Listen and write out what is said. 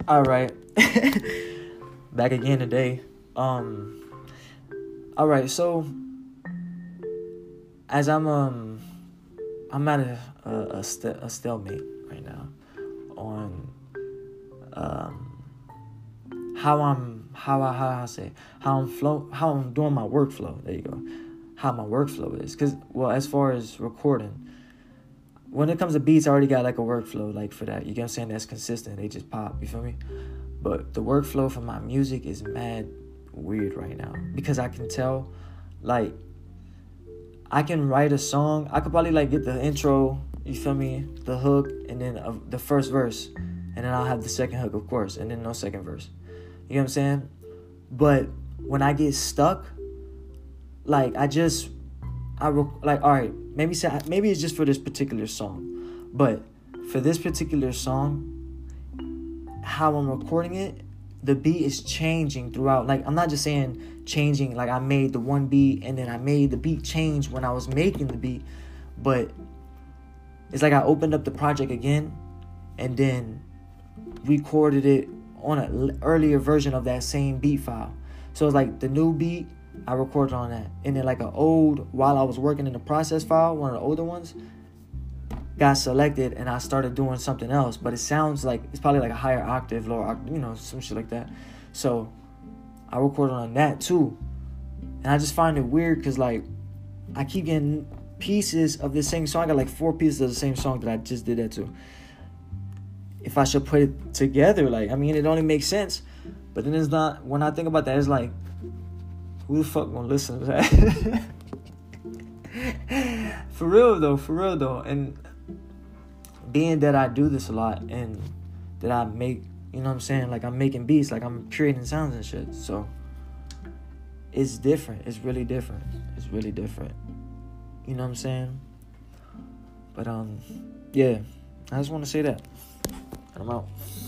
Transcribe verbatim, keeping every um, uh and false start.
All right. Back again today. Um. All right. So, as I'm um, I'm at a a, a, st- a stalemate right now on um how I'm how I how I say how I'm flow how I'm doing my workflow. There you go. How my workflow is, cause well, as far as recording, when it comes to beats, I already got like a workflow like for that. You get what I'm saying? That's consistent. They just pop. You feel me? But the workflow for my music is mad weird right now because I can tell, like, I can write a song. I could probably like get the intro. You feel me? The hook, and then uh, the first verse, and then I'll have the second hook, of course, and then no second verse. You know what I'm saying? But when I get stuck, like I just, I rec- like all right. Maybe say maybe it's just for this particular song, but for this particular song, how I'm recording it, the beat is changing throughout. Like I'm not just saying changing. Like I made the one beat and then I made the beat change when I was making the beat, but it's like I opened up the project again, and then recorded it on an earlier version of that same beat file. So it's like the new beat, I recorded on that. And then like an old, while I was working in the process file, one of the older ones, got selected and I started doing something else. But it sounds like, it's probably like a higher octave, lower octave, you know, some shit like that. So I recorded on that too. And I just find it weird because like, I keep getting pieces of the same song. I got like four pieces of the same song that I just did that to. If I should put it together, like, I mean, it only makes sense. But then it's not, when I think about that, it's like, who the fuck gonna listen to that? For real though, for real though. And being that I do this a lot and that I make, you know what I'm saying? Like I'm making beats, like I'm creating sounds and shit. So it's different. It's really different. It's really different. You know what I'm saying? But um, yeah, I just want to say that. I'm out.